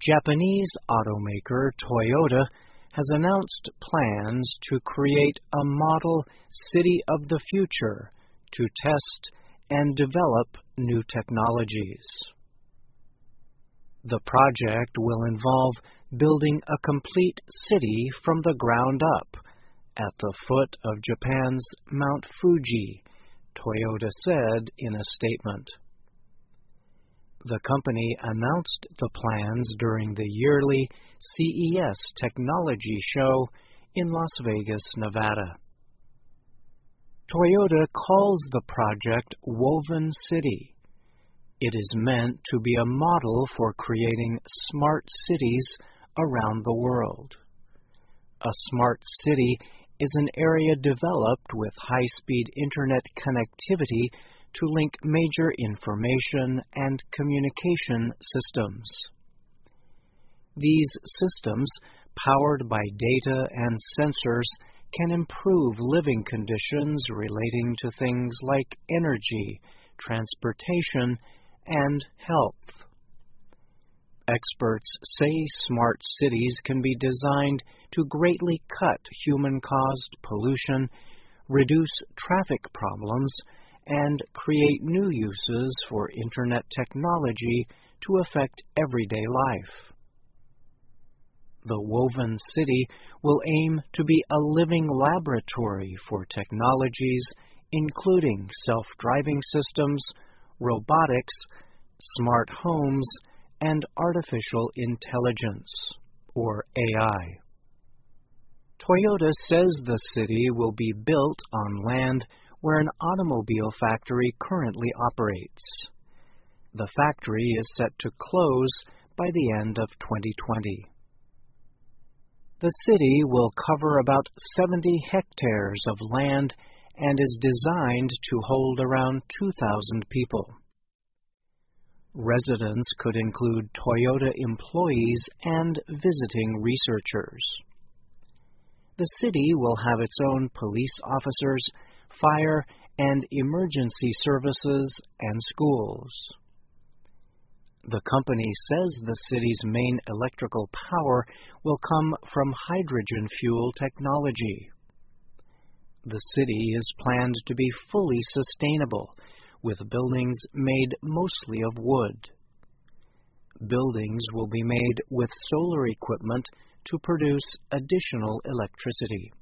Japanese automaker Toyota has announced plans to create a model city of the future to test and develop new technologies. The project will involve building a complete city from the ground up at the foot of Japan's Mount Fuji, Toyota said in a statement. The company announced the plans during the yearly CES Technology Show in Las Vegas, Nevada. Toyota calls the project Woven City. It is meant to be a model for creating smart cities around the world. A smart city is an area developed with high-speed internet connectivity to link major information and communication systems. These systems, powered by data and sensors, can improve living conditions relating to things like energy, transportation, and health. Experts say smart cities can be designed to greatly cut human-caused pollution, reduce traffic problems, and create new uses for Internet technology to affect everyday life. The Woven City will aim to be a living laboratory for technologies including self-driving systems, robotics, smart homes, and artificial intelligence, or AI. Toyota says the city will be built on land where an automobile factory currently operates. The factory is set to close by the end of 2020. The city will cover about 70 hectares of land and is designed to hold around 2,000 people. Residents could include Toyota employees and visiting researchers. The city will have its own police officers, fire and emergency services, and schools. The company says the city's main electrical power will come from hydrogen fuel technology. The city is planned to be fully sustainable, with buildings made mostly of wood. Buildings will be made with solar equipment to produce additional electricity.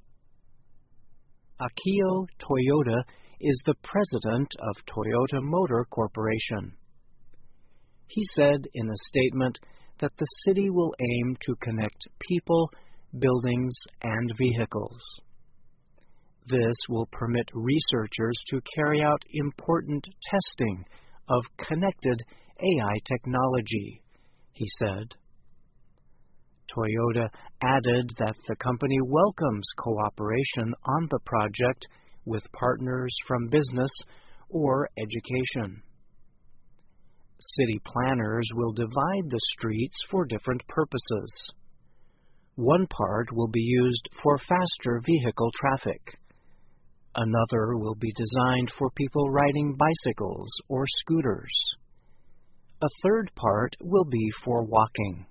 Akio Toyoda is the president of Toyota Motor Corporation. He said in a statement that the city will aim to connect people, buildings, and vehicles. This will permit researchers to carry out important testing of connected AI technology, he said. Toyota added that the company welcomes cooperation on the project with partners from business or education. City planners will divide the streets for different purposes. One part will be used for faster vehicle traffic. Another will be designed for people riding bicycles or scooters. A third part will be for walking.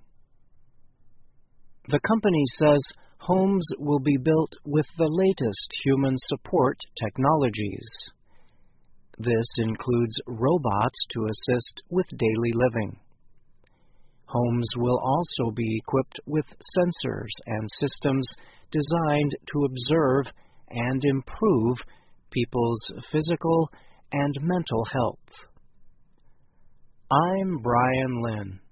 The company says homes will be built with the latest human support technologies. This includes robots to assist with daily living. Homes will also be equipped with sensors and systems designed to observe and improve people's physical and mental health. I'm Brian Lynn.